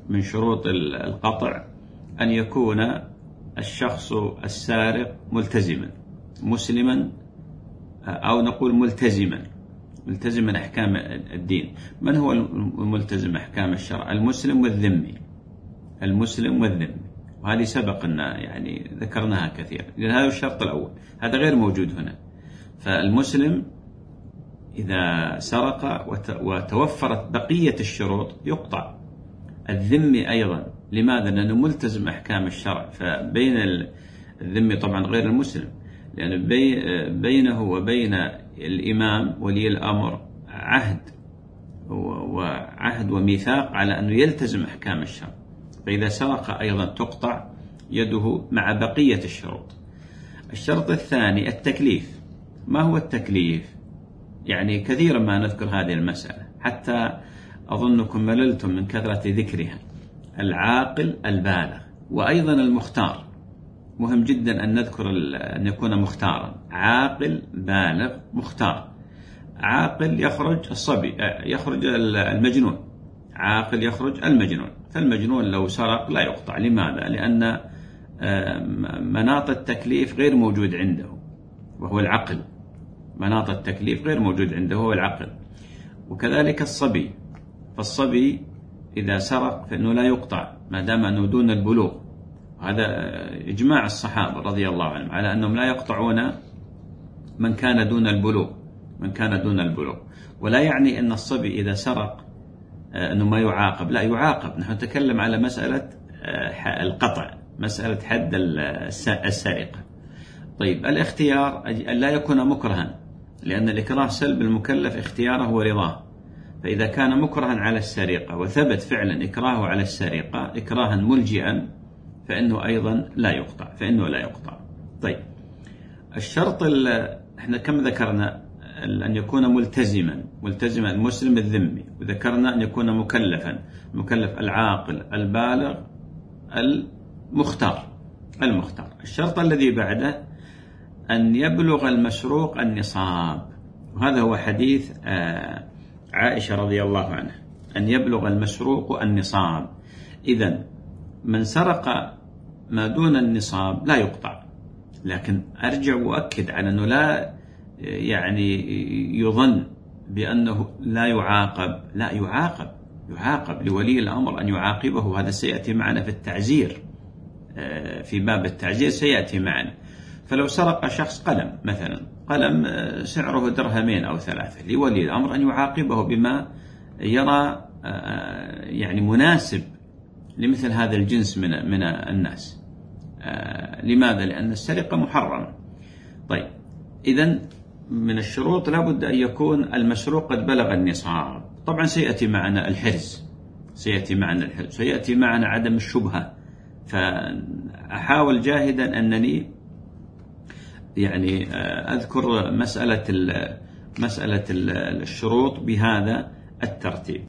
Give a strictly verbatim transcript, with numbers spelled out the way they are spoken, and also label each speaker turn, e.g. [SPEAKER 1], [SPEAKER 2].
[SPEAKER 1] من شروط القطع أن يكون الشخص السارق ملتزما مسلما، أو نقول ملتزما ملتزما أحكام الدين. من هو الملتزم أحكام الشرع؟ المسلم والذمي، المسلم والذمي، وهذه سبق أن يعني ذكرناها كثيرا، لأن هذا الشرط الأول، هذا غير موجود هنا. فالمسلم إذا سرق وتوفرت بقية الشروط يقطع. الذمي أيضا، لماذا؟ لأنه ملتزم أحكام الشرع. فبين الذمي طبعا غير المسلم، لأن بينه وبين الإمام ولي الأمر عهد وعهد وميثاق على أنه يلتزم أحكام الشرع. فإذا سرق أيضا تقطع يده مع بقية الشروط. الشرط الثاني التكليف. ما هو التكليف؟ يعني كثيرا ما نذكر هذه المسألة، حتى أظنكم مللتم من كثرة ذكرها. العاقل البالغ، وأيضا المختار. مهم جدا أن نذكر أن يكون مختارا. عاقل بالغ مختار. عاقل يخرج الصبي، يخرج المجنون. عاقل يخرج المجنون. فالمجنون لو سرق لا يقطع. لماذا؟ لأن مناط التكليف غير موجود عنده وهو العقل. مناط التكليف غير موجود عنده وهو العقل. وكذلك الصبي. فالصبي إذا سرق فإنه لا يقطع ما دام أنه دون البلوغ. هذا إجماع الصحابة رضي الله عنهم على أنهم لا يقطعون من كان دون البلوغ من كان دون البلوغ. ولا يعني أن الصبي إذا سرق أنه ما يعاقب، لا يعاقب. نحن نتكلم على مسألة القطع، مسألة حد السرقة. طيب الاختيار لا يكون مكرها، لأن الإكراه سلب المكلف اختياره ورضاه. فإذا كان مكرها على السرقة وثبت فعلا إكراهه على السرقة إكراها ملجئا فإنه أيضا لا يقطع فإنه لا يقطع. طيب الشرط احنا كم ذكرنا؟ أن يكون ملتزما ملتزما المسلم الذمي، وذكرنا أن يكون مكلفا مكلف العاقل البالغ المختار المختار. الشرط الذي بعده أن يبلغ المسروق النصاب، وهذا هو حديث عائشة رضي الله عنها، أن يبلغ المسروق النصاب. إذن من سرق ما دون النصاب لا يقطع. لكن أرجع وأكد على أنه لا يعني يظن بأنه لا يعاقب، لا يعاقب يعاقب لولي الأمر أن يعاقبه. هذا سيأتي معنا في التعزير، في باب التعزير سيأتي معنا. فلو سرق شخص قلم مثلا، قلم سعره درهمين أو ثلاثة، لولي الأمر أن يعاقبه بما يرى يعني مناسب لمثل هذا الجنس من من الناس. لماذا؟ لأن السرقة محرمة. طيب إذن من الشروط لابد أن يكون المسروق قد بلغ النصاب. طبعا سيأتي معنا الحرز سيأتي معنا الحرز سيأتي معنا عدم الشبهة. فأحاول جاهدا أنني يعني أذكر مسألة مسألة الشروط بهذا الترتيب.